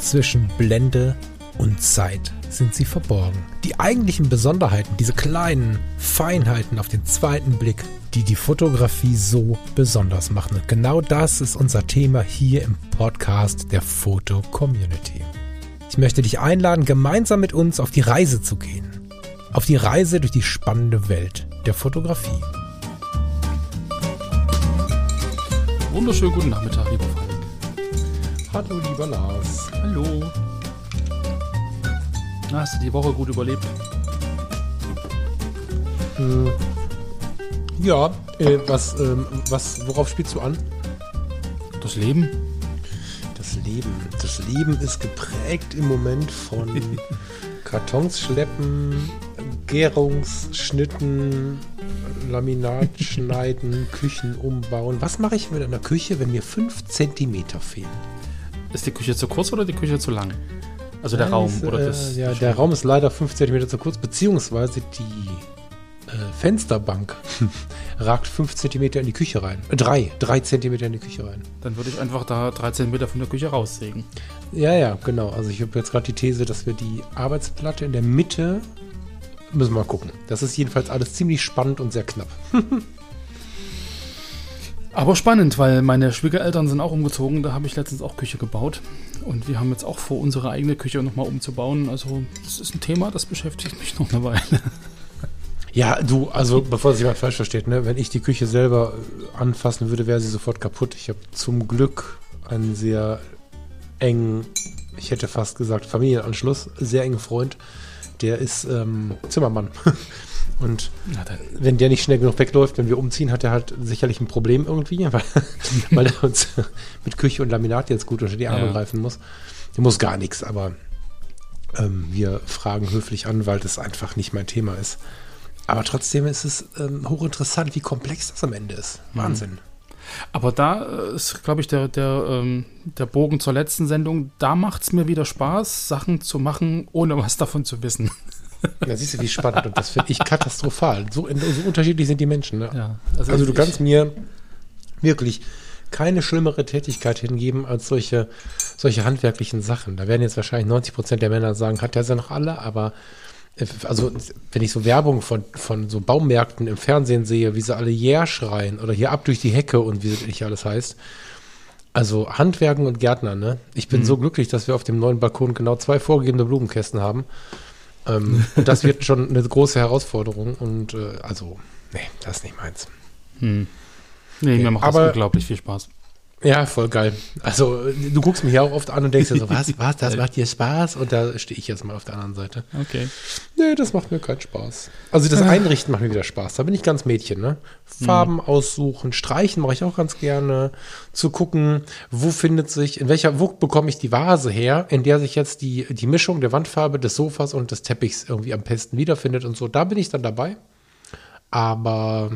Zwischen Blende und Zeit sind sie verborgen. Die eigentlichen Besonderheiten, diese kleinen Feinheiten auf den zweiten Blick, die die Fotografie so besonders machen. Und genau das ist unser Thema hier im Podcast der Foto-Community. Ich möchte dich einladen, gemeinsam mit uns auf die Reise zu gehen. Auf die Reise durch die spannende Welt der Fotografie. Wunderschönen guten Nachmittag, lieber Frank. Hallo, lieber Lars. Hallo. Na, hast du die Woche gut überlebt? Ja, worauf spielst du an? Das Leben? Das Leben ist geprägt im Moment von Kartons schleppen, Gärungsschnitten, Laminat schneiden, Küchen umbauen. Was mache ich mit einer Küche, wenn mir 5 Zentimeter fehlen? Ist die Küche zu kurz oder die Küche zu lang? Also der Raum oder das? Ja, der Raum ist leider 5 Zentimeter zu kurz, beziehungsweise die Fensterbank ragt 5 Zentimeter in die Küche rein. 3 Zentimeter in die Küche rein. Dann würde ich einfach da 3 Zentimeter von der Küche raussägen. Ja, genau. Also ich habe jetzt gerade die These, dass wir die Arbeitsplatte in der Mitte, müssen wir mal gucken. Das ist jedenfalls alles ziemlich spannend und sehr knapp. Aber spannend, weil meine Schwiegereltern sind auch umgezogen. Da habe ich letztens auch Küche gebaut. Und wir haben jetzt auch vor, unsere eigene Küche nochmal umzubauen. Also das ist ein Thema, das beschäftigt mich noch eine Weile. Ja, also bevor sich jemand falsch versteht, ne, wenn ich die Küche selber anfassen würde, wäre sie sofort kaputt. Ich habe zum Glück einen sehr engen, ich hätte fast gesagt Familienanschluss, sehr engen Freund, der ist Zimmermann. Und wenn der nicht schnell genug wegläuft, wenn wir umziehen, hat er halt sicherlich ein Problem irgendwie, weil er uns mit Küche und Laminat jetzt gut unter die Arme greifen muss. Der muss gar nichts, aber wir fragen höflich an, weil das einfach nicht mein Thema ist. Aber trotzdem ist es hochinteressant, wie komplex das am Ende ist. Wahnsinn. Aber da ist, glaube ich, der Bogen zur letzten Sendung. Da macht es mir wieder Spaß, Sachen zu machen, ohne was davon zu wissen. Ja, siehst du, wie spannend. Und das finde ich katastrophal. So unterschiedlich sind die Menschen. Ne? Ja, also du kannst mir wirklich keine schlimmere Tätigkeit hingeben als solche handwerklichen Sachen. Da werden jetzt wahrscheinlich 90% der Männer sagen, hat der sie noch alle, aber also wenn ich so Werbung von so Baumärkten im Fernsehen sehe, wie sie alle Yeah schreien oder hier ab durch die Hecke und wie das nicht alles heißt. Also Handwerken und Gärtner, ne? Ich bin so glücklich, dass wir auf dem neuen Balkon genau 2 vorgegebene Blumenkästen haben. Und das wird schon eine große Herausforderung und nee, das ist nicht meins. Nee, mir macht das unglaublich viel Spaß. Ja, voll geil. Also du guckst mich ja auch oft an und denkst dir so, was, das macht dir Spaß? Und da stehe ich jetzt mal auf der anderen Seite. Okay. Nee, das macht mir keinen Spaß. Also das Einrichten macht mir wieder Spaß. Da bin ich ganz Mädchen, ne? Farben aussuchen, streichen mache ich auch ganz gerne. Zu gucken, wo bekomme ich die Vase her, in der sich jetzt die Mischung der Wandfarbe, des Sofas und des Teppichs irgendwie am besten wiederfindet und so. Da bin ich dann dabei. Aber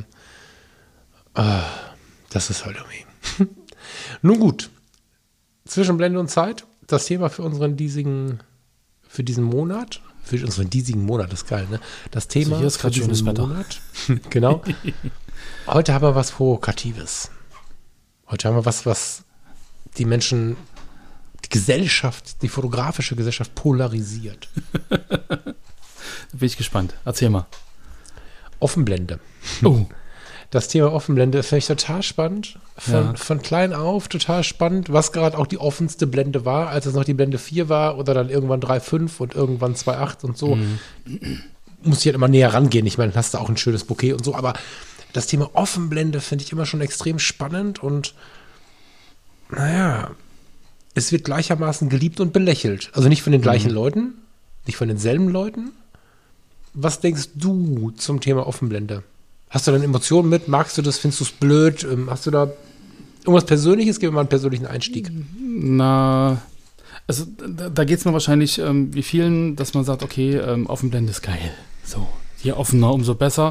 das ist halt irgendwie... Nun gut, zwischen Blende und Zeit, das Thema für diesen Monat, ist geil, ne? Das Thema hier ist für diesen Monat, genau. Heute haben wir was Provokatives. Heute haben wir was die Menschen, die Gesellschaft, die fotografische Gesellschaft polarisiert. Da bin ich gespannt. Erzähl mal. Offenblende. Oh. Das Thema Offenblende finde ich total spannend. Von klein auf total spannend, was gerade auch die offenste Blende war, als es noch die Blende 4 war oder dann irgendwann 3.5 und irgendwann 2.8 und so. Muss ich halt immer näher rangehen. Ich meine, hast du auch ein schönes Bouquet und so, aber das Thema Offenblende finde ich immer schon extrem spannend und naja, es wird gleichermaßen geliebt und belächelt. Also nicht von den gleichen Leuten, nicht von denselben Leuten. Was denkst du zum Thema Offenblende? Hast du dann Emotionen mit? Magst du das? Findest du es blöd? Hast du da irgendwas Persönliches? Gib mir mal einen persönlichen Einstieg. Na, also da geht es mir wahrscheinlich wie vielen, dass man sagt, okay, Offenblende ist geil. So, je offener, umso besser.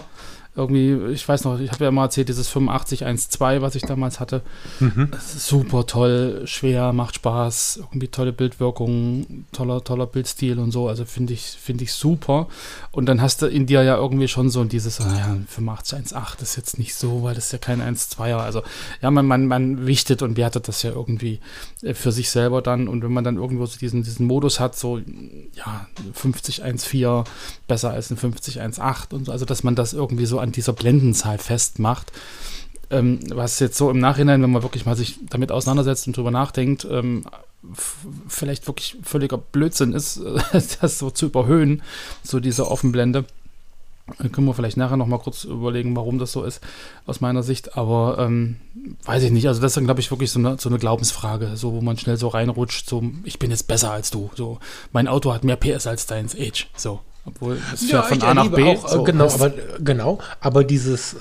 irgendwie, ich weiß noch, ich habe ja mal erzählt, dieses 8512, was ich damals hatte. Das ist super toll, schwer, macht Spaß, irgendwie tolle Bildwirkung, toller Bildstil und so, also finde ich super. Und dann hast du in dir ja irgendwie schon so dieses, 8518 ist jetzt nicht so, weil das ist ja kein 1,2er. Also ja, man wichtet und wertet das ja irgendwie für sich selber dann. Und wenn man dann irgendwo so diesen Modus hat, so ja, 5014 besser als ein 5018 und so, also dass man das irgendwie so an dieser Blendenzahl festmacht, was jetzt so im Nachhinein, wenn man wirklich mal sich damit auseinandersetzt und drüber nachdenkt, vielleicht wirklich völliger Blödsinn ist, das so zu überhöhen, so diese Offenblende. Dann können wir vielleicht nachher noch mal kurz überlegen, warum das so ist, aus meiner Sicht. Aber weiß ich nicht. Also das ist dann, glaube ich, wirklich so eine Glaubensfrage, so wo man schnell so reinrutscht, so ich bin jetzt besser als du. So mein Auto hat mehr PS als deins Age. So, obwohl es fährt von A nach B. Auch, so, aber dieses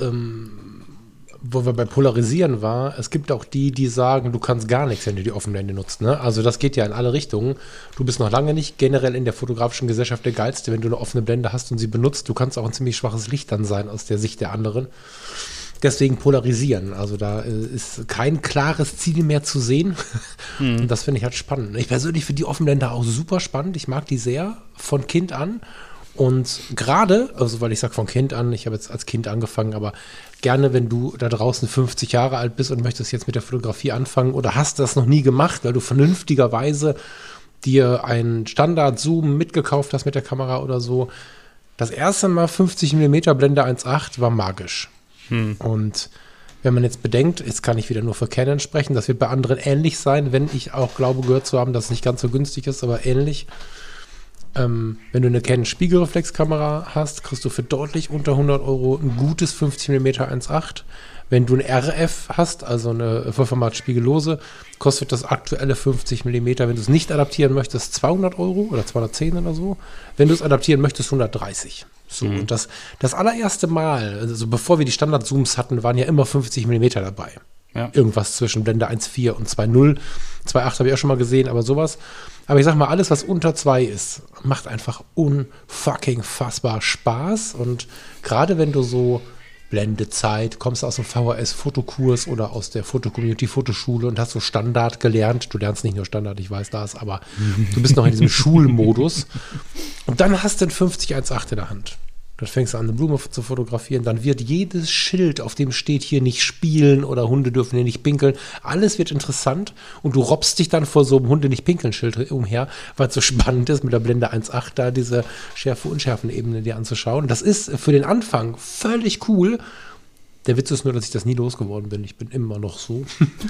wo wir bei Polarisieren war, es gibt auch die sagen, du kannst gar nichts, wenn du die Offenblende nutzt. Ne? Also das geht ja in alle Richtungen. Du bist noch lange nicht generell in der fotografischen Gesellschaft der Geilste, wenn du eine offene Blende hast und sie benutzt. Du kannst auch ein ziemlich schwaches Licht dann sein aus der Sicht der anderen. Deswegen polarisieren. Also da ist kein klares Ziel mehr zu sehen. Und das finde ich halt spannend. Ich persönlich finde die Offenblende auch super spannend. Ich mag die sehr von Kind an. Und gerade, also weil ich sage von Kind an, ich habe jetzt als Kind angefangen, aber gerne, wenn du da draußen 50 Jahre alt bist und möchtest jetzt mit der Fotografie anfangen oder hast das noch nie gemacht, weil du vernünftigerweise dir einen Standard-Zoom mitgekauft hast mit der Kamera oder so. Das erste Mal 50 mm Blende 1.8 war magisch. Und wenn man jetzt bedenkt, jetzt kann ich wieder nur für Canon sprechen, das wird bei anderen ähnlich sein, wenn ich auch glaube gehört zu haben, dass es nicht ganz so günstig ist, aber ähnlich. Wenn du eine Canon Spiegelreflexkamera hast, kriegst du für deutlich unter 100 € ein gutes 50 mm 1.8. Wenn du eine RF hast, also eine Vollformat-Spiegellose, kostet das aktuelle 50 mm, wenn du es nicht adaptieren möchtest, 200 € oder 210 oder so. Wenn du es adaptieren möchtest, 130. So, und das allererste Mal, also bevor wir die Standard-Zooms hatten, waren ja immer 50 mm dabei. Ja. Irgendwas zwischen Blende 1.4 und 2.0. 2.8 habe ich auch schon mal gesehen, aber sowas. Aber ich sag mal, alles, was unter 2 ist, macht einfach unfucking fassbar Spaß. Und gerade wenn du so Blendezeit, kommst aus dem VHS-Fotokurs oder aus der Foto-Community-Fotoschule und hast so Standard gelernt. Du lernst nicht nur Standard, ich weiß das, aber du bist noch in diesem Schulmodus. Und dann hast du einen 50-1.8 in der Hand. Dann fängst du an, eine Blume zu fotografieren. Dann wird jedes Schild, auf dem steht hier nicht spielen oder Hunde dürfen hier nicht pinkeln. Alles wird interessant und du robbst dich dann vor so einem Hunde-nicht-pinkeln-Schild umher, weil es so spannend ist, mit der Blende 1.8 da diese Schärfe-Unschärfen-Ebene dir anzuschauen. Das ist für den Anfang völlig cool. Der Witz ist nur, dass ich das nie losgeworden bin. Ich bin immer noch so.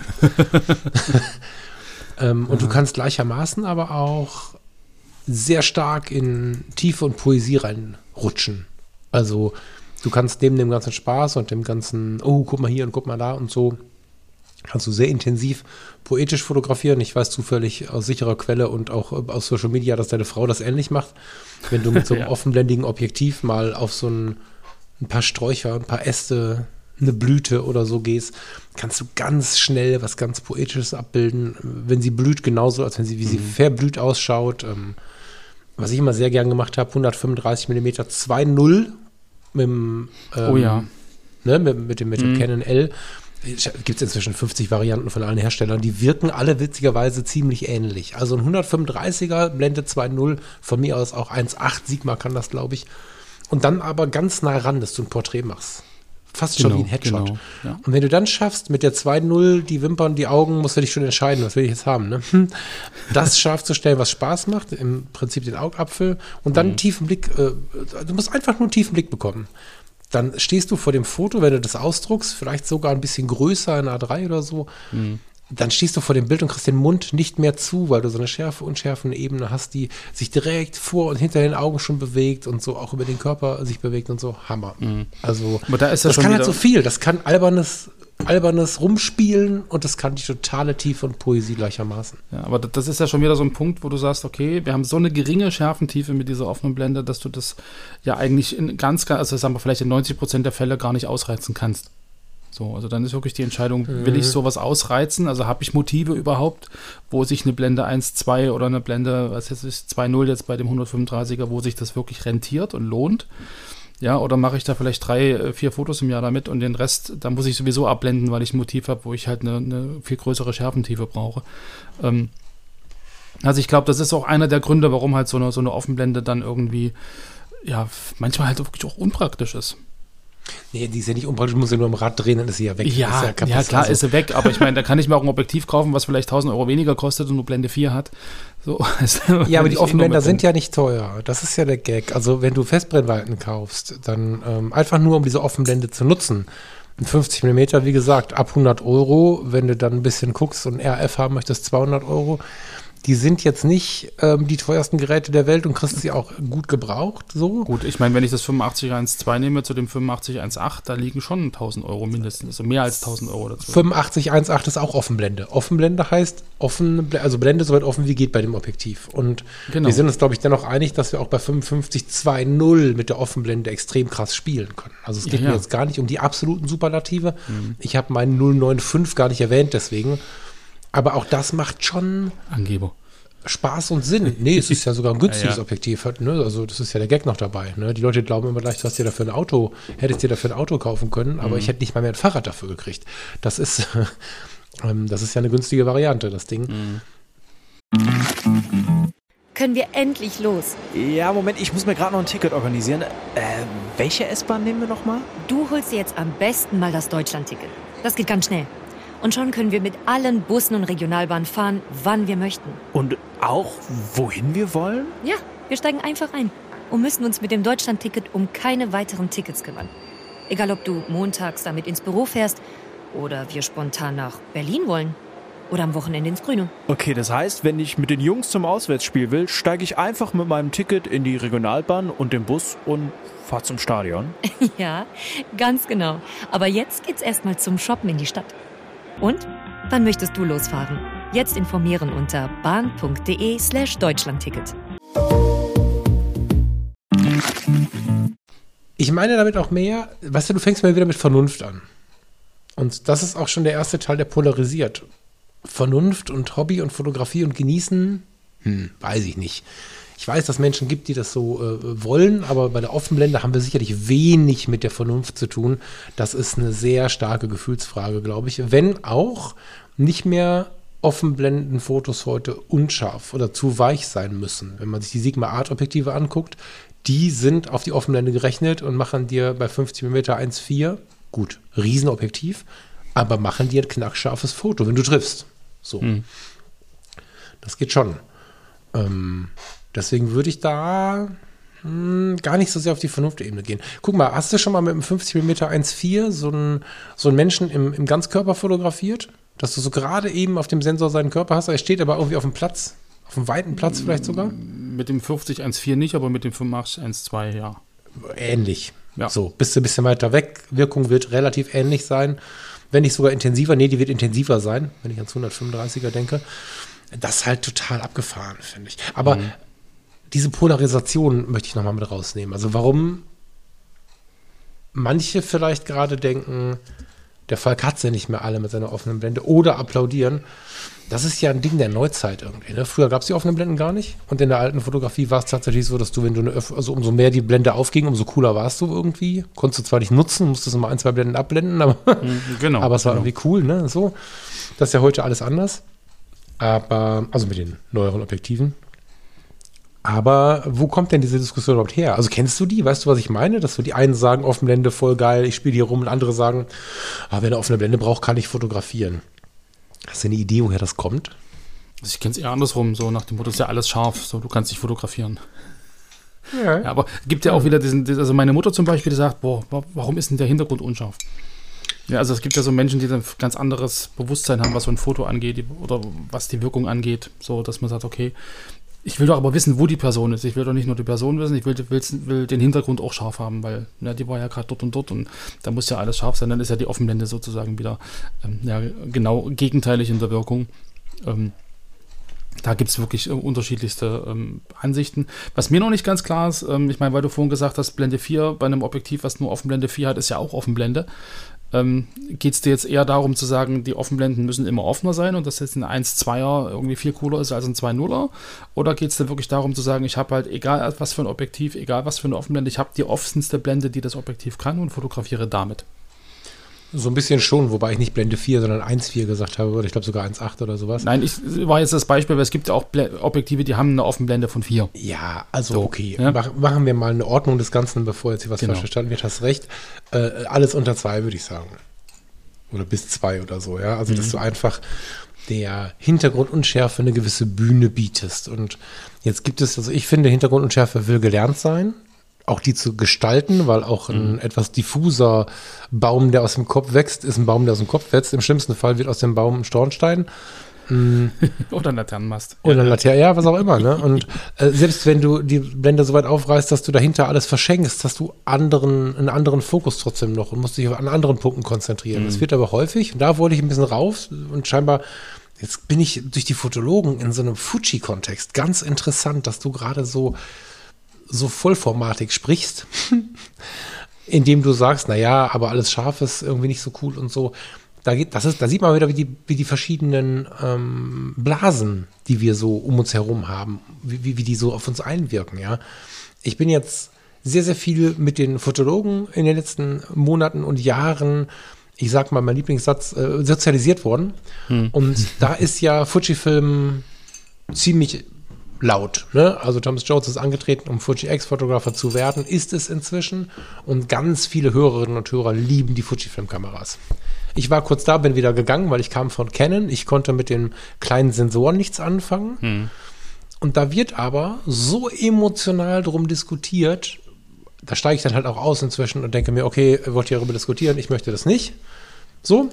Und du kannst gleichermaßen aber auch sehr stark in Tiefe und Poesie reinrutschen. Also du kannst neben dem ganzen Spaß und dem ganzen, oh, guck mal hier und guck mal da und so, kannst du sehr intensiv poetisch fotografieren. Ich weiß zufällig aus sicherer Quelle und auch aus Social Media, dass deine Frau das ähnlich macht. Wenn du mit so einem offenblendigen Objektiv mal auf so ein paar Sträucher, ein paar Äste, eine Blüte oder so gehst, kannst du ganz schnell was ganz Poetisches abbilden. Wenn sie blüht, genauso, als wie sie verblüht ausschaut. Was ich immer sehr gern gemacht habe, 135 mm 2.0 mit dem, mit dem Canon L. Gibt es inzwischen 50 Varianten von allen Herstellern. Die wirken alle witzigerweise ziemlich ähnlich. Also ein 135er Blende 2.0, von mir aus auch 1.8 Sigma kann das, glaube ich. Und dann aber ganz nah ran, dass du ein Porträt machst. Fast schon wie ein Headshot. Genau, ja. Und wenn du dann schaffst, mit der 2.0 die Wimpern, die Augen, musst du dich schon entscheiden, was will ich jetzt haben, ne? Das scharf zu stellen, was Spaß macht, im Prinzip den Augapfel und dann einen tiefen Blick, du musst einfach nur einen tiefen Blick bekommen. Dann stehst du vor dem Foto, wenn du das ausdruckst, vielleicht sogar ein bisschen größer in A3 oder so, dann stehst du vor dem Bild und kriegst den Mund nicht mehr zu, weil du so eine Schärfe-Unschärfen-Ebene hast, die sich direkt vor und hinter den Augen schon bewegt und so auch über den Körper sich bewegt und so. Hammer. Also aber da ist das kann halt so viel. Das kann albernes Rumspielen und das kann die totale Tiefe und Poesie gleichermaßen. Ja, aber das ist ja schon wieder so ein Punkt, wo du sagst, okay, wir haben so eine geringe Schärfentiefe mit dieser offenen Blende, dass du das ja eigentlich in also sagen wir vielleicht in 90% der Fälle gar nicht ausreizen kannst. So, also dann ist wirklich die Entscheidung, will ich sowas ausreizen? Also habe ich Motive überhaupt, wo sich eine Blende 1.2 oder eine Blende, was jetzt ist 2.0 jetzt bei dem 135er, wo sich das wirklich rentiert und lohnt? Ja, oder mache ich da vielleicht 3, 4 Fotos im Jahr damit und den Rest, da muss ich sowieso abblenden, weil ich ein Motiv habe, wo ich halt eine viel größere Schärfentiefe brauche. Also ich glaube, das ist auch einer der Gründe, warum halt so eine Offenblende dann irgendwie, ja, manchmal halt wirklich auch unpraktisch ist. Nee, die ist ja nicht unpraktisch, muss ja nur am Rad drehen, dann ist sie ja weg. Ja, klar, ist sie weg, aber ich meine, da kann ich mir auch ein Objektiv kaufen, was vielleicht 1.000 Euro weniger kostet und nur Blende 4 hat. So, ja, aber die Offenblender sind ja nicht teuer. Das ist ja der Gag. Also wenn du Festbrennweiten kaufst, dann einfach nur, um diese Offenblende zu nutzen. Ein 50 mm, wie gesagt, ab 100 Euro. Wenn du dann ein bisschen guckst und RF haben möchtest, 200 Euro. Die sind jetzt nicht die teuersten Geräte der Welt und kriegst sie auch gut gebraucht. So. Gut, ich meine, wenn ich das 85-1.2 nehme zu dem 85-1.8, da liegen schon 1.000 Euro mindestens, also mehr als 1.000 Euro dazu. 85-1.8 ist auch Offenblende. Offenblende heißt, also Blende so weit offen wie geht bei dem Objektiv. Und wir sind uns, glaube ich, dennoch einig, dass wir auch bei 55-2.0 mit der Offenblende extrem krass spielen können. Also es geht mir jetzt gar nicht um die absoluten Superlative. Ich habe meinen 095 gar nicht erwähnt, deswegen. Aber auch das macht schon Angeber. Spaß und Sinn. Nee, es ist ja sogar ein günstiges Objektiv. Ne? Also das ist ja der Gag noch dabei. Ne? Die Leute glauben immer gleich, hättest dir dafür ein Auto kaufen können, aber ich hätte nicht mal mehr ein Fahrrad dafür gekriegt. Das ist ja eine günstige Variante, das Ding. Können wir endlich los? Ja, Moment, ich muss mir gerade noch ein Ticket organisieren. Welche S-Bahn nehmen wir nochmal? Du holst dir jetzt am besten mal das Deutschland-Ticket. Das geht ganz schnell. Und schon können wir mit allen Bussen und Regionalbahnen fahren, wann wir möchten. Und auch, wohin wir wollen? Ja, wir steigen einfach ein und müssen uns mit dem Deutschland-Ticket um keine weiteren Tickets kümmern. Egal, ob du montags damit ins Büro fährst oder wir spontan nach Berlin wollen oder am Wochenende ins Grüne. Okay, das heißt, wenn ich mit den Jungs zum Auswärtsspiel will, steige ich einfach mit meinem Ticket in die Regionalbahn und den Bus und fahre zum Stadion? Ja, ganz genau. Aber jetzt geht's erstmal zum Shoppen in die Stadt. Und? Wann möchtest du losfahren? Jetzt informieren unter bahn.de/Deutschlandticket. Ich meine damit auch mehr, weißt du fängst mal wieder mit Vernunft an. Und das ist auch schon der erste Teil, der polarisiert. Vernunft und Hobby und Fotografie und Genießen, weiß ich nicht. Ich weiß, dass es Menschen gibt, die das so wollen, aber bei der Offenblende haben wir sicherlich wenig mit der Vernunft zu tun. Das ist eine sehr starke Gefühlsfrage, glaube ich. Wenn auch nicht mehr Offenblendenfotos heute unscharf oder zu weich sein müssen. Wenn man sich die Sigma Art Objektive anguckt, die sind auf die Offenblende gerechnet und machen dir bei 50 mm 1,4, gut, Riesenobjektiv, aber machen dir ein knackscharfes Foto, wenn du triffst. So. Das geht schon. Deswegen würde ich da gar nicht so sehr auf die Vernunftebene gehen. Guck mal, hast du schon mal mit einem 50 mm 1,4 so einen Menschen im Ganzkörper fotografiert? Dass du so gerade eben auf dem Sensor seinen Körper hast, er steht aber irgendwie auf dem Platz, auf einem weiten Platz vielleicht sogar? Mit dem 50-1.4 nicht, aber mit dem 85-1.2 ja. Ähnlich. Ja. So, bist du ein bisschen weiter weg. Wirkung wird relativ ähnlich sein. Wenn nicht sogar intensiver. Nee, die wird intensiver sein, wenn ich ans 135er denke. Das ist halt total abgefahren, finde ich. Aber diese Polarisation möchte ich nochmal mit rausnehmen. Also warum manche vielleicht gerade denken, der Falk hat sie nicht mehr alle mit seiner offenen Blende oder applaudieren. Das ist ja ein Ding der Neuzeit irgendwie. Ne? Früher gab es die offenen Blenden gar nicht. Und in der alten Fotografie war es tatsächlich so, dass du, wenn du also umso mehr die Blende aufging, umso cooler warst du irgendwie. Konntest du zwar nicht nutzen, musstest immer 1, 2 Blenden abblenden, aber, aber es war irgendwie cool. Ne? So. Das ist ja heute alles anders. Aber, also mit den neueren Objektiven. Aber wo kommt denn diese Diskussion überhaupt her? Also kennst du die? Weißt du, was ich meine? Dass so die einen sagen, offene Blende, voll geil, ich spiele hier rum. Und andere sagen, wer eine offene Blende braucht, kann ich fotografieren. Hast du eine Idee, woher das kommt? Also ich kenne es eher andersrum, so nach dem Motto, ist ja alles scharf, so du kannst dich fotografieren. Ja. Ja, aber gibt ja auch wieder also meine Mutter zum Beispiel, die sagt, warum ist denn der Hintergrund unscharf? Ja, also es gibt ja so Menschen, die ein ganz anderes Bewusstsein haben, was so ein Foto angeht oder was die Wirkung angeht, so dass man sagt, okay, ich will doch aber wissen, wo die Person ist. Ich will doch nicht nur die Person wissen, ich will den Hintergrund auch scharf haben, weil die war ja gerade dort und da muss ja alles scharf sein. Dann ist ja die Offenblende sozusagen wieder genau gegenteilig in der Wirkung. Da gibt es wirklich unterschiedlichste Ansichten. Was mir noch nicht ganz klar ist, ich meine, weil du vorhin gesagt hast, Blende 4 bei einem Objektiv, was nur Offenblende 4 hat, ist ja auch Offenblende. Geht es dir jetzt eher darum zu sagen, die Offenblenden müssen immer offener sein und dass jetzt ein 1,2er irgendwie viel cooler ist als ein 2,0er? Oder geht es dir wirklich darum zu sagen, ich habe halt, egal was für ein Objektiv, egal was für eine Offenblende, ich habe die offenste Blende, die das Objektiv kann und fotografiere damit? So ein bisschen schon, wobei ich nicht Blende 4, sondern 1,4 gesagt habe, oder ich glaube sogar 1,8 oder sowas. Nein, war jetzt das Beispiel, weil es gibt ja auch Objektive, die haben eine Offenblende von 4. Ja, also so, okay. Ja? Machen wir mal eine Ordnung des Ganzen, bevor jetzt hier was Genau. falsch verstanden wird. Hast recht. Alles unter 2, würde ich sagen. Oder bis 2 oder so, ja. Also, dass du einfach der Hintergrundunschärfe eine gewisse Bühne bietest. Und jetzt gibt es, also ich finde, Hintergrundunschärfe will gelernt sein. Auch die zu gestalten, weil auch ein etwas diffuser Baum, der aus dem Kopf wächst, ist ein Baum, der aus dem Kopf wächst. Im schlimmsten Fall wird aus dem Baum ein Stornstein. Oder ein Laternenmast. Oder Laterne, ja, was auch immer. Ne? Und selbst wenn du die Blende so weit aufreißt, dass du dahinter alles verschenkst, hast du einen anderen Fokus trotzdem noch und musst dich an anderen Punkten konzentrieren. Das wird aber häufig, und da wollte ich ein bisschen raus und scheinbar, jetzt bin ich durch die Fotologen in so einem Fuji-Kontext. Ganz interessant, dass du gerade so vollformatig sprichst, indem du sagst, naja, aber alles scharf ist irgendwie nicht so cool und so. Da sieht man wieder, wie die verschiedenen Blasen, die wir so um uns herum haben, wie die so auf uns einwirken, ja. Ich bin jetzt sehr, sehr viel mit den Fotologen in den letzten Monaten und Jahren, ich sag mal, mein Lieblingssatz, sozialisiert worden. Und da ist ja Fujifilm ziemlich laut, ne? Also Thomas Jones ist angetreten, um Fuji X-Fotographer zu werden, ist es inzwischen. Und ganz viele Hörerinnen und Hörer lieben die Fujifilm-Kameras. Ich war kurz da, bin wieder gegangen, weil ich kam von Canon. Ich konnte mit den kleinen Sensoren nichts anfangen. Und da wird aber so emotional drum diskutiert, da steige ich dann halt auch aus inzwischen und denke mir, okay, wollt ihr darüber diskutieren? Ich möchte das nicht. So.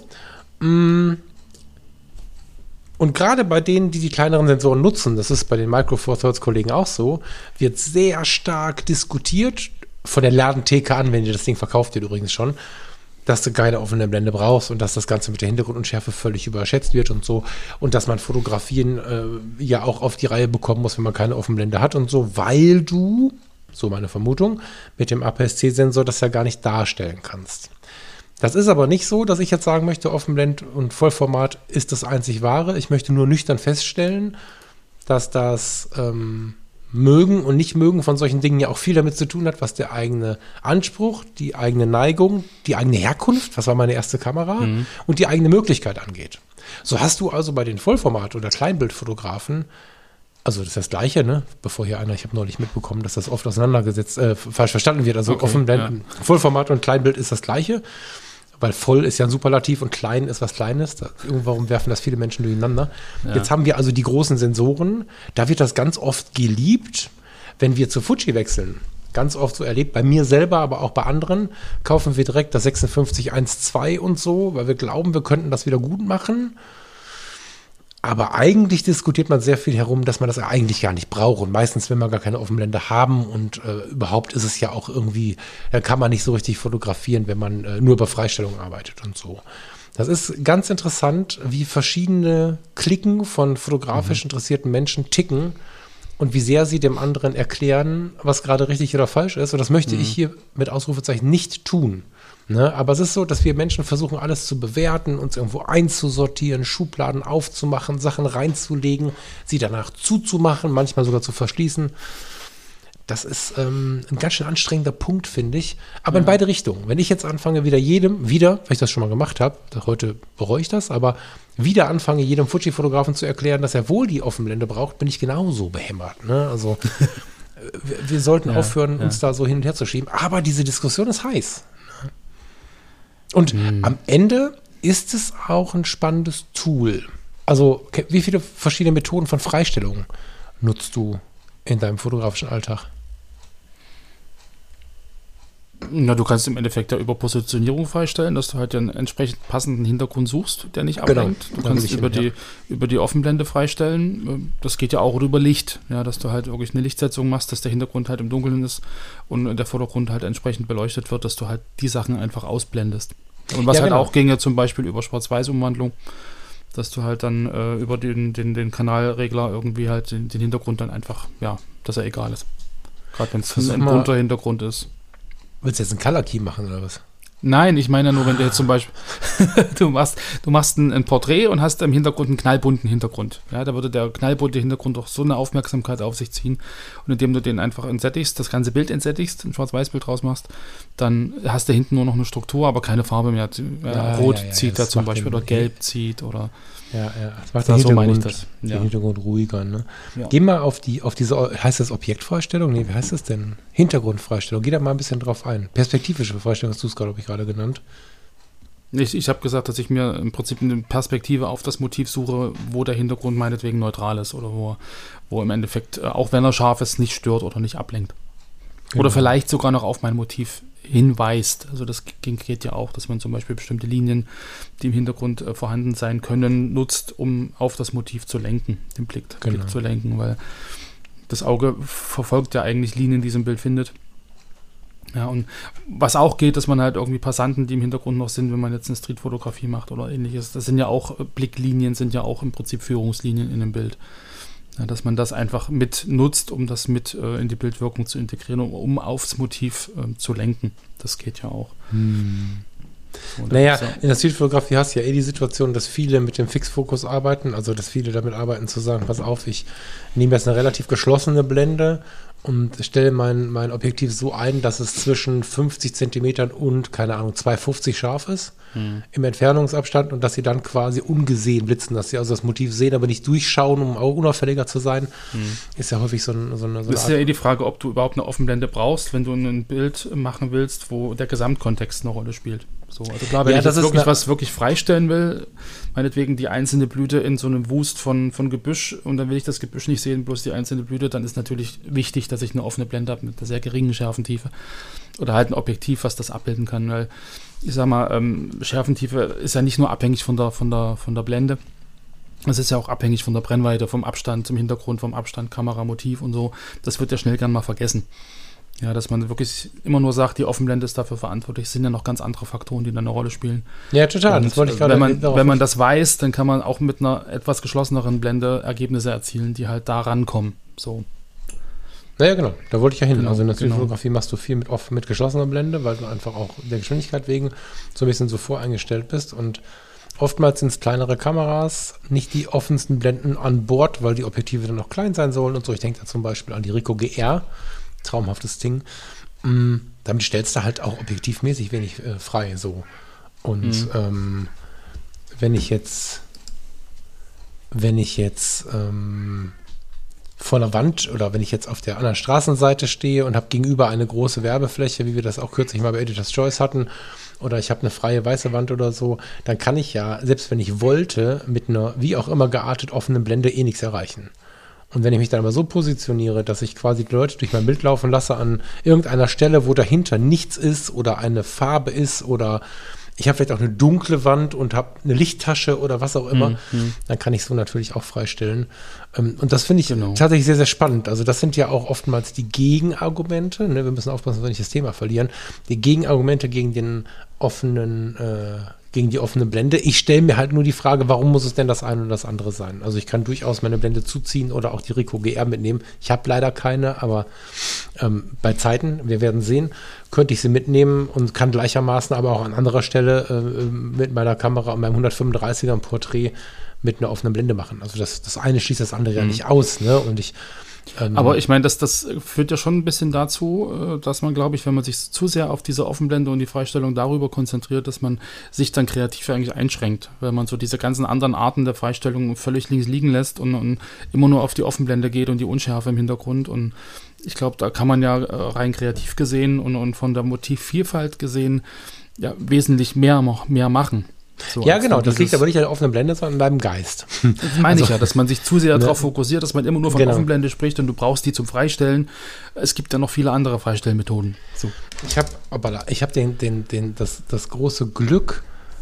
Und gerade bei denen, die kleineren Sensoren nutzen, das ist bei den Micro Four Thirds Kollegen auch so, wird sehr stark diskutiert, von der Ladentheke an, wenn ihr das Ding verkauft, ihr übrigens schon, dass du keine offene Blende brauchst und dass das Ganze mit der Hintergrundunschärfe völlig überschätzt wird und so. Und dass man Fotografien ja auch auf die Reihe bekommen muss, wenn man keine Offenblende hat und so, weil du, so meine Vermutung, mit dem APS-C-Sensor das ja gar nicht darstellen kannst. Das ist aber nicht so, dass ich jetzt sagen möchte, Offenblend und Vollformat ist das einzig Wahre. Ich möchte nur nüchtern feststellen, dass das Mögen und Nicht-Mögen von solchen Dingen ja auch viel damit zu tun hat, was der eigene Anspruch, die eigene Neigung, die eigene Herkunft, was war meine erste Kamera, und die eigene Möglichkeit angeht. So hast du also bei den Vollformat- oder Kleinbildfotografen, also das ist das Gleiche, ne? Bevor hier einer, ich habe neulich mitbekommen, dass das oft auseinandergesetzt, falsch verstanden wird. Also Okay, Offenblenden, Vollformat und Kleinbild ist das Gleiche. Weil voll ist ja ein Superlativ und klein ist was Kleines. Warum werfen das viele Menschen durcheinander? Ja. Jetzt haben wir also die großen Sensoren. Da wird das ganz oft geliebt, wenn wir zu Fuji wechseln. Ganz oft so erlebt, bei mir selber, aber auch bei anderen, kaufen wir direkt das 5612 und so, weil wir glauben, wir könnten das wieder gut machen. Aber eigentlich diskutiert man sehr viel herum, dass man das eigentlich gar nicht braucht. Und meistens will man gar keine Offenblende haben. Und überhaupt ist es ja auch irgendwie, da kann man nicht so richtig fotografieren, wenn man nur über Freistellung arbeitet und so. Das ist ganz interessant, wie verschiedene Cliquen von fotografisch interessierten Menschen ticken und wie sehr sie dem anderen erklären, was gerade richtig oder falsch ist. Und das möchte ich hier mit Ausrufezeichen nicht tun. Ne? Aber es ist so, dass wir Menschen versuchen, alles zu bewerten, uns irgendwo einzusortieren, Schubladen aufzumachen, Sachen reinzulegen, sie danach zuzumachen, manchmal sogar zu verschließen. Das ist ein ganz schön anstrengender Punkt, finde ich. Aber in beide Richtungen. Wenn ich jetzt anfange, weil ich das schon mal gemacht habe, heute bereue ich das, aber wieder anfange, jedem Fuji-Fotografen zu erklären, dass er wohl die Offenblende braucht, bin ich genauso behämmert. Ne? Also wir sollten aufhören, uns da so hin und her zu schieben. Aber diese Diskussion ist heiß. Und am Ende ist es auch ein spannendes Tool. Also, wie viele verschiedene Methoden von Freistellung nutzt du in deinem fotografischen Alltag? Na, du kannst im Endeffekt ja über Positionierung freistellen, dass du halt den entsprechend passenden Hintergrund suchst, der nicht ablenkt. Genau. Du kannst über die Offenblende freistellen. Das geht ja auch über Licht, ja, dass du halt wirklich eine Lichtsetzung machst, dass der Hintergrund halt im Dunkeln ist und der Vordergrund halt entsprechend beleuchtet wird, dass du halt die Sachen einfach ausblendest. Und was halt auch ginge, zum Beispiel über Schwarz-Weiß-Umwandlung, dass du halt dann über den Kanalregler irgendwie halt den Hintergrund dann einfach, ja, dass er egal ist. Gerade wenn es ein bunter Hintergrund ist. Willst du jetzt einen Color Key machen oder was? Nein, ich meine ja nur, wenn du jetzt zum Beispiel, du machst ein Porträt und hast im Hintergrund einen knallbunten Hintergrund. Ja, da würde der knallbunte Hintergrund auch so eine Aufmerksamkeit auf sich ziehen. Und indem du den einfach entsättigst, das ganze Bild entsättigst, ein Schwarz-Weiß-Bild draus machst, dann hast du hinten nur noch eine Struktur, aber keine Farbe mehr. Rot zieht da zum Beispiel oder Gelb zieht oder. Ja, das macht so meine ich das. Den Hintergrund ruhiger, ne? Ja. Geh mal auf diese, heißt das Objektfreistellung? Nee, wie heißt das denn? Hintergrundfreistellung. Geh da mal ein bisschen drauf ein. Perspektivische Freistellung hast du es gerade genannt. Ich habe gesagt, dass ich mir im Prinzip eine Perspektive auf das Motiv suche, wo der Hintergrund meinetwegen neutral ist oder wo im Endeffekt, auch wenn er scharf ist, nicht stört oder nicht ablenkt. Genau. Oder vielleicht sogar noch auf mein Motiv hinweist. Also das geht ja auch, dass man zum Beispiel bestimmte Linien, die im Hintergrund vorhanden sein können, nutzt, um auf das Motiv zu lenken, den Blick zu lenken, weil das Auge verfolgt ja eigentlich Linien, die es im Bild findet. Ja, und was auch geht, dass man halt irgendwie Passanten, die im Hintergrund noch sind, wenn man jetzt eine Streetfotografie macht oder ähnliches, das sind ja auch Blicklinien, sind ja auch im Prinzip Führungslinien in einem Bild. Ja, dass man das einfach mit nutzt, um das mit in die Bildwirkung zu integrieren, um aufs Motiv zu lenken. Das geht ja auch. So, naja, in der Streetfotografie hast du ja die Situation, dass viele mit dem Fixfokus arbeiten, also dass viele damit arbeiten zu sagen, pass auf, ich nehme jetzt eine relativ geschlossene Blende und stelle mein Objektiv so ein, dass es zwischen 50 Zentimetern und, keine Ahnung, 2,50 scharf ist im Entfernungsabstand und dass sie dann quasi ungesehen blitzen, dass sie also das Motiv sehen, aber nicht durchschauen, um auch unauffälliger zu sein. Ist ja häufig so eine Das ist ja die Frage, ob du überhaupt eine Offenblende brauchst, wenn du ein Bild machen willst, wo der Gesamtkontext eine Rolle spielt. So, also klar, wenn ich jetzt wirklich was wirklich freistellen will, meinetwegen die einzelne Blüte in so einem Wust von Gebüsch und dann will ich das Gebüsch nicht sehen, bloß die einzelne Blüte, dann ist natürlich wichtig, dass ich eine offene Blende habe mit einer sehr geringen Schärfentiefe oder halt ein Objektiv, was das abbilden kann, weil ich sag mal, Schärfentiefe ist ja nicht nur abhängig von der Blende, es ist ja auch abhängig von der Brennweite, vom Abstand zum Hintergrund, vom Abstand, Kamera, Motiv und so, das wird ja schnell gern mal vergessen. Ja, dass man wirklich immer nur sagt, die Offenblende ist dafür verantwortlich. Es sind ja noch ganz andere Faktoren, die da eine Rolle spielen. Ja, total. Das wollte ich gerade wenn man das weiß, dann kann man auch mit einer etwas geschlosseneren Blende Ergebnisse erzielen, die halt da rankommen. So. Naja, genau. Da wollte ich ja hin. Genau, also in der Streetfotografie machst du viel mit geschlossener Blende, weil du einfach auch der Geschwindigkeit wegen so ein bisschen so voreingestellt bist. Und oftmals sind es kleinere Kameras, nicht die offensten Blenden an Bord, weil die Objektive dann auch klein sein sollen und so. Ich denke da zum Beispiel an die Ricoh GR. Traumhaftes Ding. Damit stellst du halt auch objektivmäßig wenig frei. So. Und wenn ich jetzt vor der Wand oder wenn ich jetzt auf der anderen Straßenseite stehe und habe gegenüber eine große Werbefläche, wie wir das auch kürzlich mal bei Editor's Choice hatten, oder ich habe eine freie weiße Wand oder so, dann kann ich ja, selbst wenn ich wollte, mit einer wie auch immer geartet offenen Blende nichts erreichen. Und wenn ich mich dann aber so positioniere, dass ich quasi die Leute durch mein Bild laufen lasse an irgendeiner Stelle, wo dahinter nichts ist oder eine Farbe ist oder ich habe vielleicht auch eine dunkle Wand und habe eine Lichttasche oder was auch immer, dann kann ich so natürlich auch freistellen. Und das finde ich tatsächlich sehr, sehr spannend. Also das sind ja auch oftmals die Gegenargumente. Ne? Wir müssen aufpassen, dass wir nicht das Thema verlieren. Die Gegenargumente gegen die offene Blende. Ich stelle mir halt nur die Frage, warum muss es denn das eine oder das andere sein? Also ich kann durchaus meine Blende zuziehen oder auch die Ricoh GR mitnehmen. Ich habe leider keine, aber bei Zeiten, wir werden sehen, könnte ich sie mitnehmen und kann gleichermaßen aber auch an anderer Stelle mit meiner Kamera und meinem 135er ein Porträt mit einer offenen Blende machen. Also das eine schließt das andere ja nicht aus. Ne? Und aber ich meine, das führt ja schon ein bisschen dazu, dass man, glaube ich, wenn man sich zu sehr auf diese Offenblende und die Freistellung darüber konzentriert, dass man sich dann kreativ eigentlich einschränkt, weil man so diese ganzen anderen Arten der Freistellung völlig links liegen lässt und immer nur auf die Offenblende geht und die Unschärfe im Hintergrund. Und ich glaube, da kann man ja rein kreativ gesehen und von der Motivvielfalt gesehen ja wesentlich mehr machen. So, ja, genau, das liegt aber nicht an der offenen Blende, sondern an deinem Geist. Das meine ich ja, dass man sich zu sehr darauf fokussiert, dass man immer nur von Offenblende spricht und du brauchst die zum Freistellen. Es gibt ja noch viele andere Freistellmethoden. So. Ich habe das große Glück,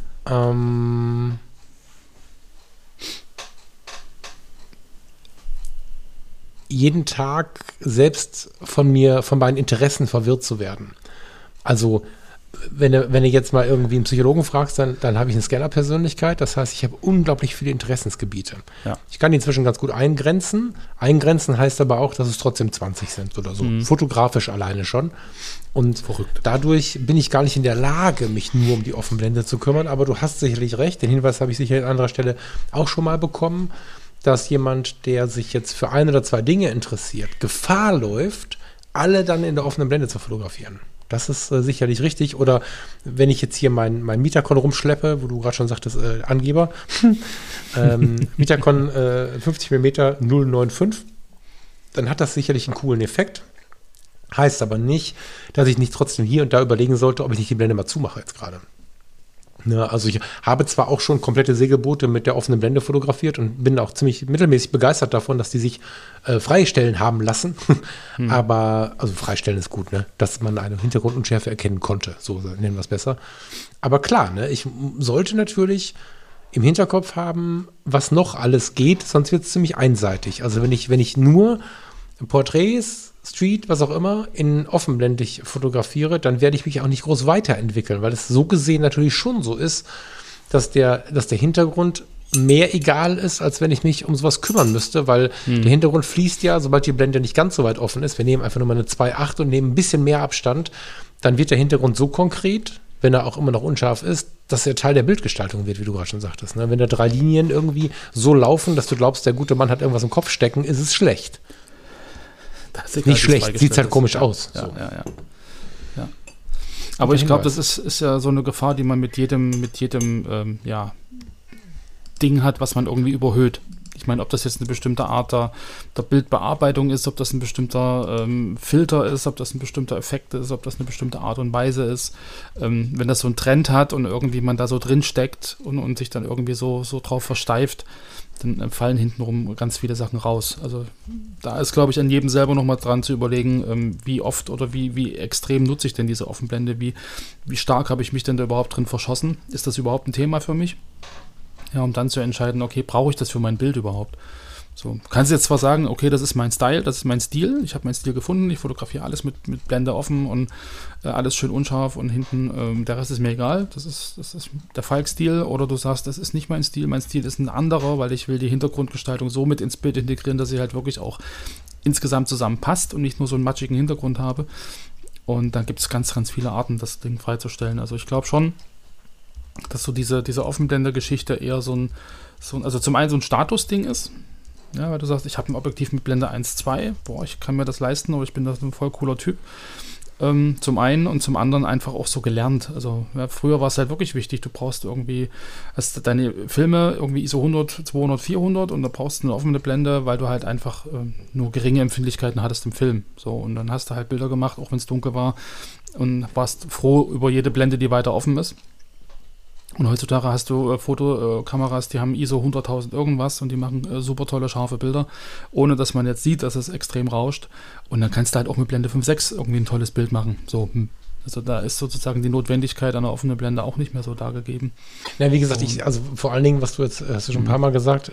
jeden Tag selbst von meinen Interessen verwirrt zu werden. Also wenn du jetzt mal irgendwie einen Psychologen fragst, dann habe ich eine Scanner-Persönlichkeit. Das heißt, ich habe unglaublich viele Interessensgebiete. Ja. Ich kann die inzwischen ganz gut eingrenzen. Eingrenzen heißt aber auch, dass es trotzdem 20 sind oder so. Fotografisch alleine schon. Und dadurch bin ich gar nicht in der Lage, mich nur um die Offenblende zu kümmern. Aber du hast sicherlich recht. Den Hinweis habe ich sicher an anderer Stelle auch schon mal bekommen, dass jemand, der sich jetzt für ein oder zwei Dinge interessiert, Gefahr läuft, alle dann in der offenen Blende zu fotografieren. Das ist sicherlich richtig. Oder wenn ich jetzt hier mein Mitacon rumschleppe, wo du gerade schon sagtest, Angeber, Mitacon 50mm 095, dann hat das sicherlich einen coolen Effekt. Heißt aber nicht, dass ich nicht trotzdem hier und da überlegen sollte, ob ich nicht die Blende mal zumache jetzt gerade. Ne, also ich habe zwar auch schon komplette Segelboote mit der offenen Blende fotografiert und bin auch ziemlich mittelmäßig begeistert davon, dass die sich freistellen haben lassen. Aber, also freistellen ist gut, ne? Dass man eine Hintergrundunschärfe erkennen konnte, so nennen wir es besser. Aber klar, ne? Ich sollte natürlich im Hinterkopf haben, was noch alles geht, sonst wird es ziemlich einseitig. Also wenn ich nur Porträts, Street, was auch immer, in offenblendig fotografiere, dann werde ich mich auch nicht groß weiterentwickeln, weil es so gesehen natürlich schon so ist, dass der Hintergrund mehr egal ist, als wenn ich mich um sowas kümmern müsste, weil der Hintergrund fließt ja, sobald die Blende nicht ganz so weit offen ist. Wir nehmen einfach nur mal eine 2.8 und nehmen ein bisschen mehr Abstand, dann wird der Hintergrund so konkret, wenn er auch immer noch unscharf ist, dass er Teil der Bildgestaltung wird, wie du gerade schon sagtest. Ne? Wenn da 3 Linien irgendwie so laufen, dass du glaubst, der gute Mann hat irgendwas im Kopf stecken, ist es schlecht. Nicht schlecht, sieht halt komisch aus. Ja, so. Ja. Aber ich glaube, das ist ja so eine Gefahr, die man mit jedem Ding hat, was man irgendwie überhöht. Ich meine, ob das jetzt eine bestimmte Art der Bildbearbeitung ist, ob das ein bestimmter Filter ist, ob das ein bestimmter Effekt ist, ob das eine bestimmte Art und Weise ist. Wenn das so einen Trend hat und irgendwie man da so drin steckt und sich dann irgendwie so drauf versteift, dann fallen hintenrum ganz viele Sachen raus. Also da ist, glaube ich, an jedem selber nochmal dran zu überlegen, wie oft oder wie extrem nutze ich denn diese Offenblende, wie stark habe ich mich denn da überhaupt drin verschossen? Ist das überhaupt ein Thema für mich? Ja, um dann zu entscheiden, okay, brauche ich das für mein Bild überhaupt? So, kannst du jetzt zwar sagen, okay, das ist mein Style, das ist mein Stil, ich habe meinen Stil gefunden, ich fotografiere alles mit Blende offen und alles schön unscharf und hinten, der Rest ist mir egal, das ist der Falk-Stil, oder du sagst, das ist nicht mein Stil ist ein anderer, weil ich will die Hintergrundgestaltung so mit ins Bild integrieren, dass sie halt wirklich auch insgesamt zusammenpasst und nicht nur so einen matschigen Hintergrund habe. Und dann gibt es ganz, ganz viele Arten, das Ding freizustellen. Also ich glaube schon, dass so diese Offenblende-Geschichte eher also zum einen so ein Statusding ist. Ja, weil du sagst, ich habe ein Objektiv mit Blende 1.2, ich kann mir das leisten, oder ich bin das ein voll cooler Typ. Zum einen und zum anderen einfach auch so gelernt. Also früher war es halt wirklich wichtig, du brauchst irgendwie, hast deine Filme irgendwie ISO 100, 200, 400 und da brauchst du eine offene Blende, weil du halt einfach nur geringe Empfindlichkeiten hattest im Film. So, und dann hast du halt Bilder gemacht, auch wenn es dunkel war, und warst froh über jede Blende, die weiter offen ist. Und heutzutage hast du Fotokameras, die haben ISO 100.000 irgendwas und die machen super tolle, scharfe Bilder, ohne dass man jetzt sieht, dass es extrem rauscht. Und dann kannst du halt auch mit Blende 5.6 irgendwie ein tolles Bild machen. So, also da ist sozusagen die Notwendigkeit einer offenen Blende auch nicht mehr so da gegeben. Ja, wie gesagt, also vor allen Dingen, was du jetzt, hast du schon ein paar Mal gesagt,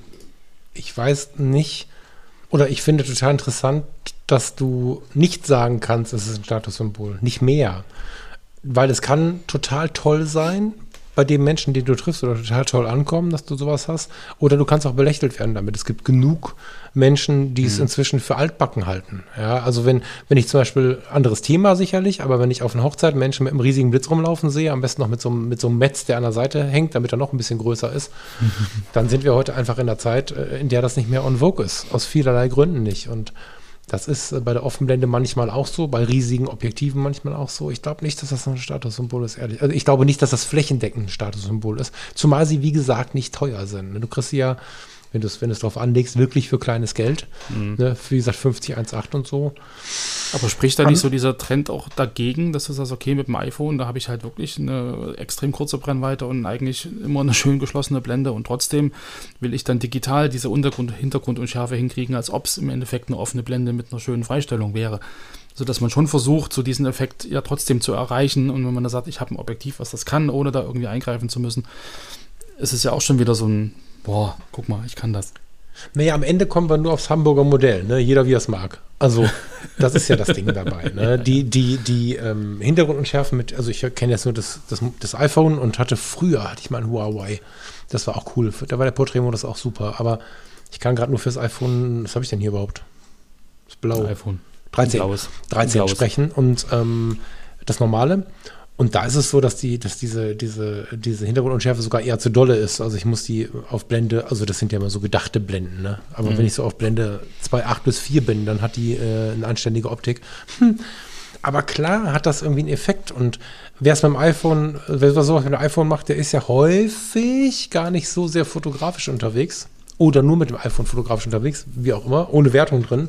ich weiß nicht, oder ich finde total interessant, dass du nicht sagen kannst, es ist ein Statussymbol. Nicht mehr. Weil es kann total toll sein, bei den Menschen, die du triffst, oder total toll ankommen, dass du sowas hast. Oder du kannst auch belächelt werden damit. Es gibt genug Menschen, die es inzwischen für altbacken halten. Ja, also wenn ich zum Beispiel, anderes Thema sicherlich, aber wenn ich auf einer Hochzeit Menschen mit einem riesigen Blitz rumlaufen sehe, am besten noch mit so einem Metz, der an der Seite hängt, damit er noch ein bisschen größer ist, dann sind wir heute einfach in der Zeit, in der das nicht mehr on vogue ist. Aus vielerlei Gründen nicht. Und das ist bei der Offenblende manchmal auch so, bei riesigen Objektiven manchmal auch so. Ich glaube nicht, dass das ein Statussymbol ist, ehrlich. Also ich glaube nicht, dass das flächendeckend ein Statussymbol ist. Zumal sie, wie gesagt, nicht teuer sind. Du kriegst sie ja, wenn du es drauf anlegst, wirklich für kleines Geld. Ne, für, wie gesagt, 50, 1,8 und so. Aber spricht da nicht so dieser Trend auch dagegen, dass du sagst, okay, mit dem iPhone, da habe ich halt wirklich eine extrem kurze Brennweite und eigentlich immer eine schön geschlossene Blende und trotzdem will ich dann digital diese Hintergrundunschärfe hinkriegen, als ob es im Endeffekt eine offene Blende mit einer schönen Freistellung wäre. Sodass man schon versucht, so diesen Effekt ja trotzdem zu erreichen, und wenn man da sagt, ich habe ein Objektiv, was das kann, ohne da irgendwie eingreifen zu müssen, ist es ja auch schon wieder so ein, guck mal, ich kann das. Naja, am Ende kommen wir nur aufs Hamburger Modell, ne? Jeder wie er es mag. Also, das ist ja das Ding dabei. Ne? Die Hintergrundunschärfe mit, also ich kenne jetzt nur das iPhone und hatte ich mal ein Huawei. Das war auch cool. Da war der Porträtmodus auch super. Aber ich kann gerade nur fürs iPhone, was habe ich denn hier überhaupt? Das blaue. iPhone. 13 sprechen und das normale. Und da ist es so, dass diese Hintergrundunschärfe sogar eher zu dolle ist. Also ich muss die auf Blende, also das sind ja immer so gedachte Blenden, ne? Aber wenn ich so auf Blende 2,8 bis 4 bin, dann hat die eine anständige Optik. Aber klar hat das irgendwie einen Effekt. Und wer es mit dem iPhone, wer sowas mit dem iPhone macht, der ist ja häufig gar nicht so sehr fotografisch unterwegs. Oder nur mit dem iPhone fotografisch unterwegs, wie auch immer, ohne Wertung drin.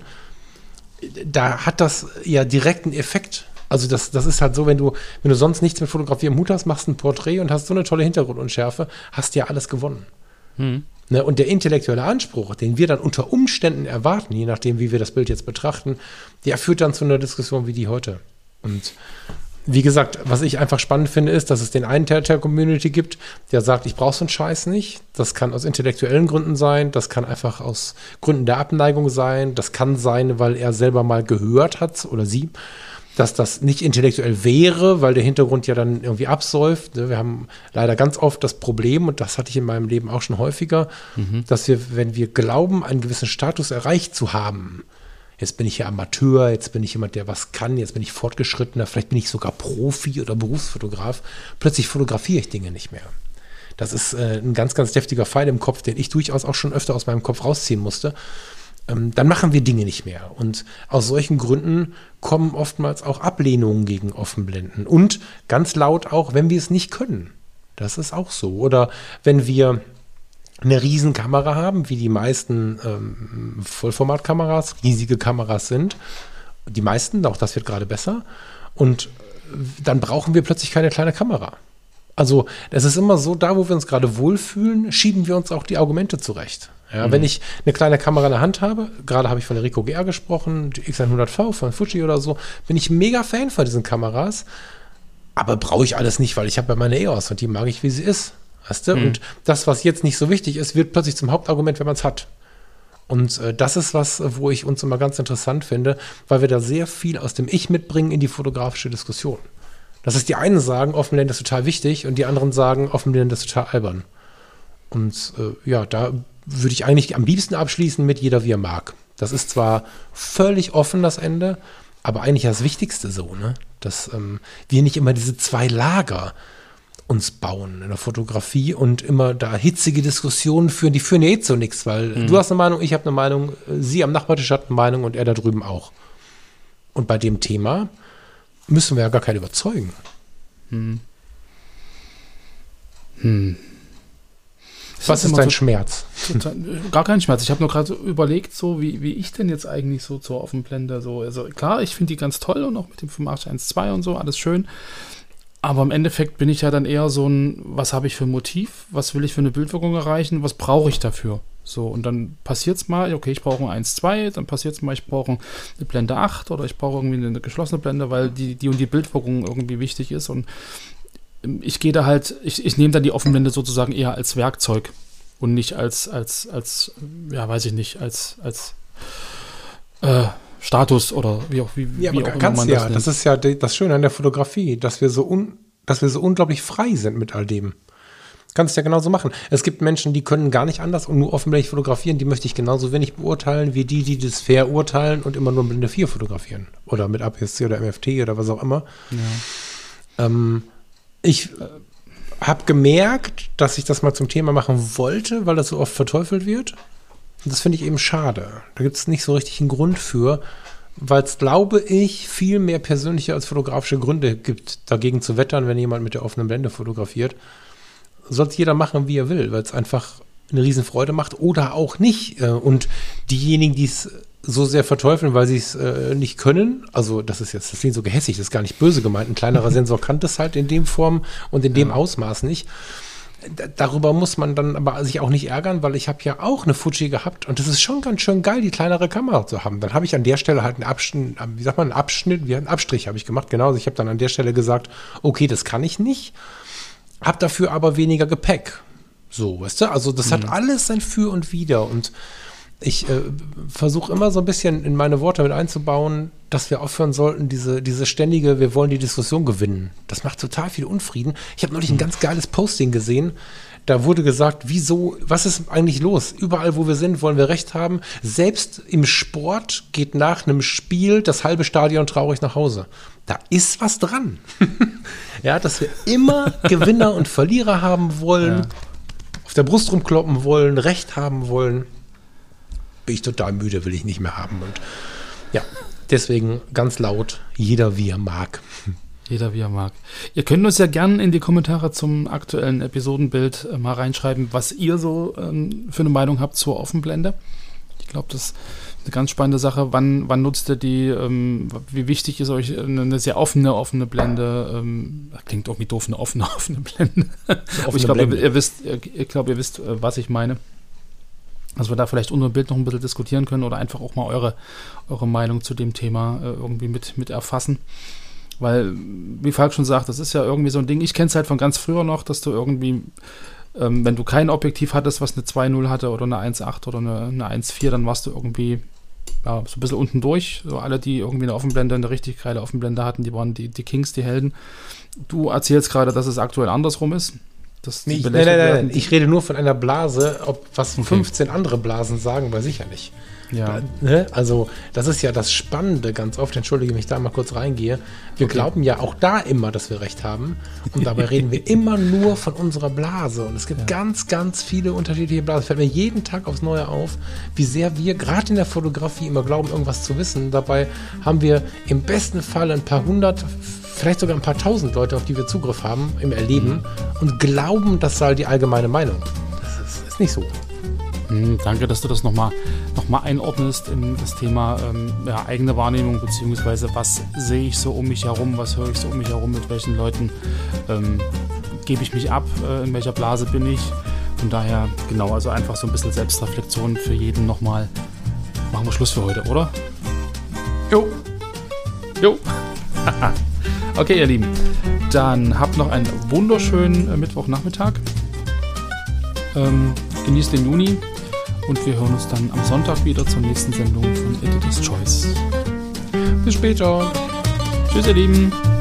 Da hat das ja direkt einen Effekt. Also das ist halt so, wenn du sonst nichts mit Fotografie im Hut hast, machst ein Porträt und hast so eine tolle Hintergrundunschärfe, hast ja alles gewonnen. Ne? Und der intellektuelle Anspruch, den wir dann unter Umständen erwarten, je nachdem, wie wir das Bild jetzt betrachten, der führt dann zu einer Diskussion wie die heute. Und wie gesagt, was ich einfach spannend finde, ist, dass es den einen Teil der Community gibt, der sagt, ich brauche so einen Scheiß nicht. Das kann aus intellektuellen Gründen sein, das kann einfach aus Gründen der Abneigung sein, das kann sein, weil er selber mal gehört hat oder sie, dass das nicht intellektuell wäre, weil der Hintergrund ja dann irgendwie absäuft. Wir haben leider ganz oft das Problem, und das hatte ich in meinem Leben auch schon häufiger, dass wir, wenn wir glauben, einen gewissen Status erreicht zu haben, jetzt bin ich ja Amateur, jetzt bin ich jemand, der was kann, jetzt bin ich Fortgeschrittener, vielleicht bin ich sogar Profi oder Berufsfotograf, plötzlich fotografiere ich Dinge nicht mehr. Das ist ein ganz, ganz deftiger Pfeil im Kopf, den ich durchaus auch schon öfter aus meinem Kopf rausziehen musste. Dann machen wir Dinge nicht mehr. Und aus solchen Gründen kommen oftmals auch Ablehnungen gegen Offenblenden. Und ganz laut auch, wenn wir es nicht können. Das ist auch so. Oder wenn wir eine Riesenkamera haben, wie die meisten Vollformatkameras, riesige Kameras sind. Die meisten, auch das wird gerade besser. Und dann brauchen wir plötzlich keine kleine Kamera. Also das ist immer so, da wo wir uns gerade wohlfühlen, schieben wir uns auch die Argumente zurecht. Ja, wenn ich eine kleine Kamera in der Hand habe, gerade habe ich von der Ricoh GR gesprochen, die X100V von Fuji oder so, bin ich mega Fan von diesen Kameras, aber brauche ich alles nicht, weil ich habe ja meine EOS und die mag ich, wie sie ist. Weißt du? Und das, was jetzt nicht so wichtig ist, wird plötzlich zum Hauptargument, wenn man es hat. Und das ist was, wo ich uns immer ganz interessant finde, weil wir da sehr viel aus dem Ich mitbringen in die fotografische Diskussion. Das ist, die einen sagen, Offenblende ist total wichtig und die anderen sagen, Offenblende ist total albern. Und ja, da würde ich eigentlich am liebsten abschließen mit jeder, wie er mag. Das ist zwar völlig offen, das Ende, aber eigentlich das Wichtigste so, ne? Dass wir nicht immer diese zwei Lager uns bauen in der Fotografie und immer da hitzige Diskussionen führen, die führen ja eh zu nichts, weil du hast eine Meinung, ich habe eine Meinung, sie am Nachbartisch hat eine Meinung und er da drüben auch. Und bei dem Thema müssen wir ja gar keinen überzeugen. Was ist dein Schmerz? Gar kein Schmerz. Ich habe nur gerade so überlegt, so wie ich denn jetzt eigentlich so zur Offenblende so. Also klar, ich finde die ganz toll und auch mit dem 8512 und so, alles schön. Aber im Endeffekt bin ich ja dann eher so ein, was habe ich für ein Motiv? Was will ich für eine Bildwirkung erreichen? Was brauche ich dafür? So, und dann passiert es mal, okay, ich brauche ein 1.2, dann passiert es mal, ich brauche eine Blende 8 oder ich brauche irgendwie eine geschlossene Blende, weil die und die Bildwirkung irgendwie wichtig ist. Und ich gehe da halt, ich nehme dann die Offenblende sozusagen eher als Werkzeug und nicht als ja, weiß ich nicht, als Status oder wie auch immer man das nennt. Das ist ja das Schöne an der Fotografie, dass wir so unglaublich frei sind mit all dem. Kannst ja genauso machen. Es gibt Menschen, die können gar nicht anders und nur offenblendig fotografieren, die möchte ich genauso wenig beurteilen, wie die das verurteilen und immer nur Blende 4 fotografieren. Oder mit APS-C oder MFT oder was auch immer. Ja. Ich habe gemerkt, dass ich das mal zum Thema machen wollte, weil das so oft verteufelt wird. Und das finde ich eben schade. Da gibt es nicht so richtig einen Grund für, weil es, glaube ich, viel mehr persönliche als fotografische Gründe gibt, dagegen zu wettern, wenn jemand mit der offenen Blende fotografiert. Soll es jeder machen, wie er will, weil es einfach eine Riesenfreude macht oder auch nicht. Und diejenigen, die es so sehr verteufeln, weil sie es nicht können, also das klingt so gehässig, das ist gar nicht böse gemeint, ein kleinerer Sensor kann das halt in dem Form und in dem Ausmaß nicht. Darüber muss man dann aber sich auch nicht ärgern, weil ich habe ja auch eine Fuji gehabt und das ist schon ganz schön geil, die kleinere Kamera zu haben. Dann habe ich an der Stelle halt einen Abstrich habe ich gemacht, genau. Also ich habe dann an der Stelle gesagt, okay, das kann ich nicht, habe dafür aber weniger Gepäck. So, weißt du, also das hat alles sein Für und Wider und Ich versuche immer so ein bisschen in meine Worte mit einzubauen, dass wir aufhören sollten, diese ständige, wir wollen die Diskussion gewinnen. Das macht total viel Unfrieden. Ich habe neulich ein ganz geiles Posting gesehen. Da wurde gesagt, wieso, was ist eigentlich los? Überall, wo wir sind, wollen wir Recht haben. Selbst im Sport geht nach einem Spiel das halbe Stadion traurig nach Hause. Da ist was dran. Ja, dass wir immer Gewinner und Verlierer haben wollen, auf der Brust rumkloppen wollen, Recht haben wollen. Bin ich total müde, will ich nicht mehr haben. Und ja, deswegen ganz laut, jeder wie er mag. Jeder wie er mag. Ihr könnt uns ja gerne in die Kommentare zum aktuellen Episodenbild mal reinschreiben, was ihr so für eine Meinung habt zur Offenblende. Ich glaube, das ist eine ganz spannende Sache. Wann nutzt ihr die? Wie wichtig ist euch eine sehr offene Blende? Klingt irgendwie doof, eine offene Blende. Aber ich glaube, ihr wisst, was ich meine. Also wir da vielleicht unter dem Bild noch ein bisschen diskutieren können oder einfach auch mal eure Meinung zu dem Thema irgendwie mit erfassen. Weil, wie Falk schon sagt, das ist ja irgendwie so ein Ding, ich kenne es halt von ganz früher noch, dass du irgendwie, wenn du kein Objektiv hattest, was eine 2.0 hatte oder eine 1.8 oder eine 1.4, dann warst du irgendwie so ein bisschen unten durch. So alle, die irgendwie eine Offenblende, eine richtig geile Offenblende hatten, die waren die Kings, die Helden. Du erzählst gerade, dass es aktuell andersrum ist. Nein. Ich rede nur von einer Blase, was 15 andere Blasen sagen, weiß ich ja nicht. Ja. Also, das ist ja das Spannende ganz oft, entschuldige, wenn ich da mal kurz reingehe. Wir glauben ja auch da immer, dass wir recht haben. Und dabei reden wir immer nur von unserer Blase. Und es gibt ganz, ganz viele unterschiedliche Blasen. Fällt mir jeden Tag aufs Neue auf, wie sehr wir gerade in der Fotografie immer glauben, irgendwas zu wissen. Dabei haben wir im besten Fall ein paar hundert, vielleicht sogar ein paar tausend Leute, auf die wir Zugriff haben im Erleben und glauben, das sei die allgemeine Meinung. Das ist nicht so. Danke, dass du das nochmal einordnest in das Thema eigene Wahrnehmung, beziehungsweise was sehe ich so um mich herum, was höre ich so um mich herum, mit welchen Leuten gebe ich mich ab, in welcher Blase bin ich. Von daher, genau, also einfach so ein bisschen Selbstreflexion für jeden nochmal. Machen wir Schluss für heute, oder? Jo. Okay, ihr Lieben, dann habt noch einen wunderschönen Mittwochnachmittag. Genießt den Juni und wir hören uns dann am Sonntag wieder zur nächsten Sendung von Editor's Choice. Bis später. Tschüss, ihr Lieben.